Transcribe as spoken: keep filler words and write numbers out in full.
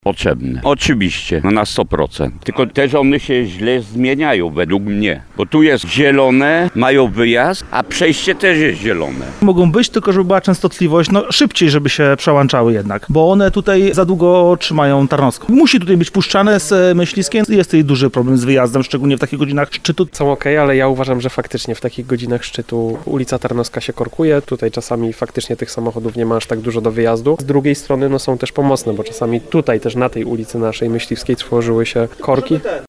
Potrzebne. Oczywiście, no na sto procent. Tylko też one się źle zmieniają według mnie. Bo tu jest zielone, mają wyjazd, a przejście też jest zielone. Mogą być, tylko żeby była częstotliwość, no szybciej, żeby się przełączały jednak. Bo one tutaj za długo trzymają Tarnowską. Musi tutaj być puszczane z Myśliskiem. Jest tutaj duży problem z wyjazdem, szczególnie w takich godzinach szczytu. Są okej, ale ja uważam, że faktycznie w takich godzinach szczytu ulica Tarnowska się korkuje. Tutaj czasami faktycznie tych samochodów nie ma aż tak dużo do wyjazdu. Z drugiej strony no są też pomocne, bo czasami tutaj też na tej ulicy naszej Myśliwskiej tworzyły się korki.